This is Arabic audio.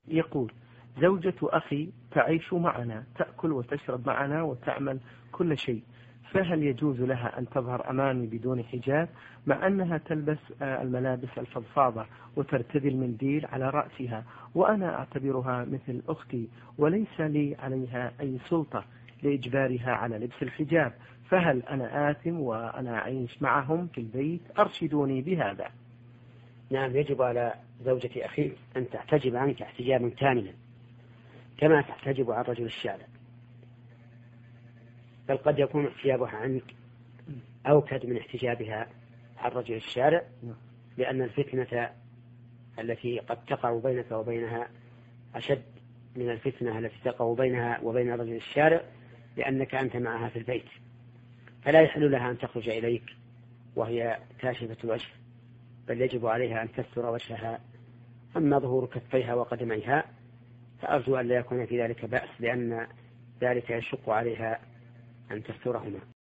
يقول: زوجة أخي تعيش معنا، تأكل وتشرب معنا وتعمل كل شيء، فهل يجوز لها أن تظهر أمامي بدون حجاب مع أنها تلبس الملابس الفضفاضة وترتدي المنديل على رأسها، وأنا أعتبرها مثل أختي وليس لي عليها أي سلطة لإجبارها على لبس الحجاب، فهل أنا آثم وأنا أعيش معهم في البيت؟ أرشدوني بهذا. نعم، يجب على زوجة أخي أن تحتجب عنك احتجابا كاملا كما تحتجب عن رجل الشارع، بل قد يكون احتجابها عنك أوكد من احتجابها عن رجل الشارع، لأن الفتنة التي قد تقع بينك وبينها أشد من الفتنة التي تقع بينها وبين رجل الشارع، لأنك أنت معها في البيت، فلا يحل لها أن تخرج إليك وهي كاشفة الوجه، بل يجب عليها أن تستر وجهها. أما ظهور كفيها وقدميها فأرجو أن لا يكون في ذلك بأس، لأن ذلك يشق عليها أن تسترهما.